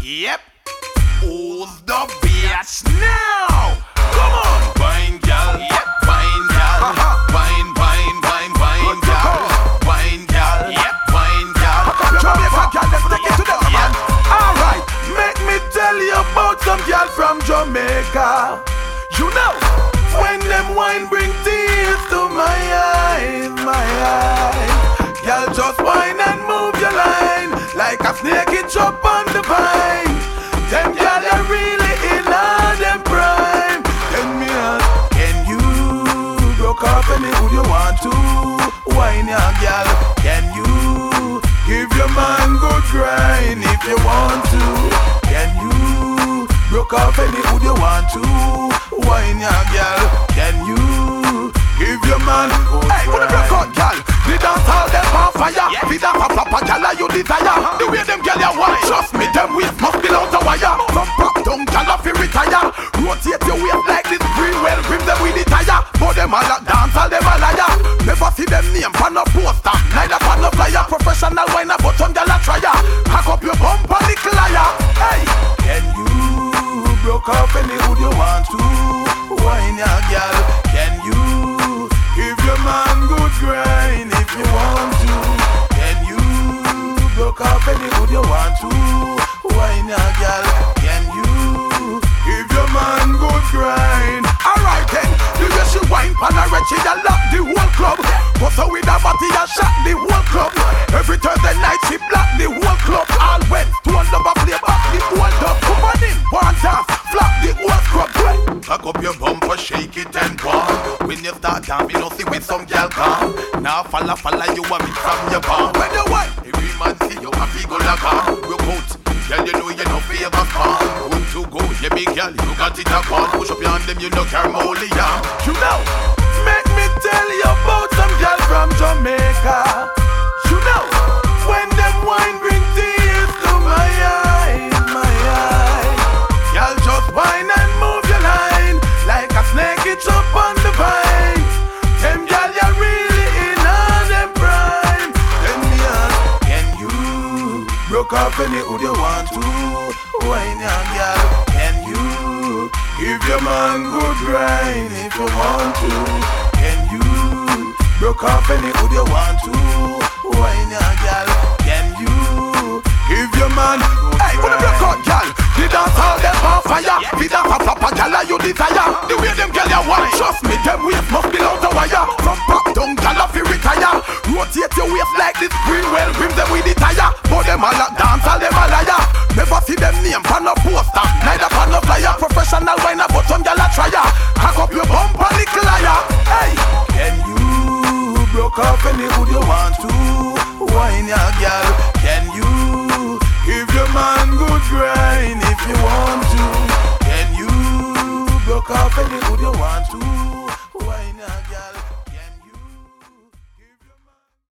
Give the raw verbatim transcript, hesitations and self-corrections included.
Yep. Who's the bitch now? Come on, wine girl. Yep, wine girl. Wine, wine, wine, wine girl. Wine girl. Yep, wine girl. Jamaica girl, let's take it to the man. Alright, make me tell you about some girl from Jamaica. You know, when them wine bring tears to my eyes, my eyes. Girl, just wine and move your line like a snake it chop on the vine. Them girl are really in all them prime. Tell me, ask, can you broke off any would you want to? Wine your girl, can you give your man good grind if you want to? Can you broke off any would you want to? Wine your girl, can you give your man good grind? Hey, what a broke out girl? The dance all them on fire. Yeah. The dance a proper girl you desire. Uh-huh. The way them girl you want. Trust me, them waist must be out the wire. From pop down girl you fi retire. Rotate your waist like this free well rim them with the tire. But them all a dance all them a liar. Never see them name pan no poster, neither pan no flyer. Professional winer but some girl a tryer. Hack up your bump and the liar. Hey, can you broke off any would you want to? Wine your girl, can you give your man good grind if you want to? Can you broke off any would you want to? Wine your girl, can you give your man good grind? Alright then, the way she wine pan a red, she a lock the whole club. But so with a body a shot the whole club. Every Thursday night she block the whole club. All went to a number play back the whole dub. Come on in, one dance, flop the whole scrub. Cock up your bumper, shake it and go. When you start dancing, you know see with some girl come. Now falla falla you a bit from your bar. When you wine, every man see you happy go like a broke out. Girl you know you no favor fun. Good to go, yeah big girl, you got it a gun. Push up your hand them, you no care molly yeah. You know, make me tell you about some girl from Jamaica. You know, when them wine bring tears to my eyes, my eyes. Girl just wine and move your line like a snake it up on the vine. Them girl you really in all them prime. Tell me ask, can you broke off any would you want to? Wine your girl, can you give your man good grind if you want to? Can you broke off any would you want to? Wine your girl, can you give your man good grind? Hey, what a broke out girl? The dance all them on fire. The dance a proper girl you desire. The way them girl you want. Trust me, them waist must be out the wire. From pop down girl you fi retire. Rotate your waist like this green well rim them with the tire. But them all a dance all them a liar. Never see them name pan no poster, neither pan no flyer. Professional winer but some girl a tryer. Hack up your bump and the liar. Hey, can you broke off any would you want to? Wine your girl, can you give your man good grind if you want to? Can you broke off any would you want to?